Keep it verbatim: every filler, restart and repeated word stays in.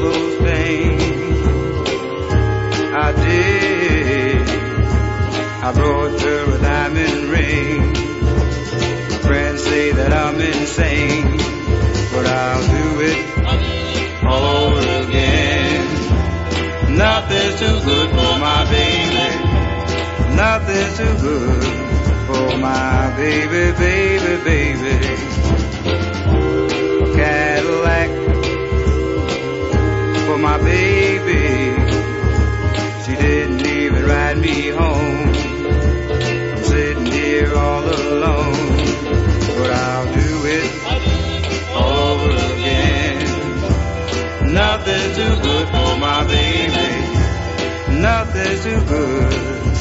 those things I did. I brought her a diamond ring. My friends say that I'm insane, but I'll do it all over again. Nothing's too good for my baby. Nothing's too good for my baby, baby, baby. A Cadillac for my baby. She didn't even ride me home. I'm sitting here all alone, but I'll do it all over again. Nothing's too good for my baby. Nothing's too good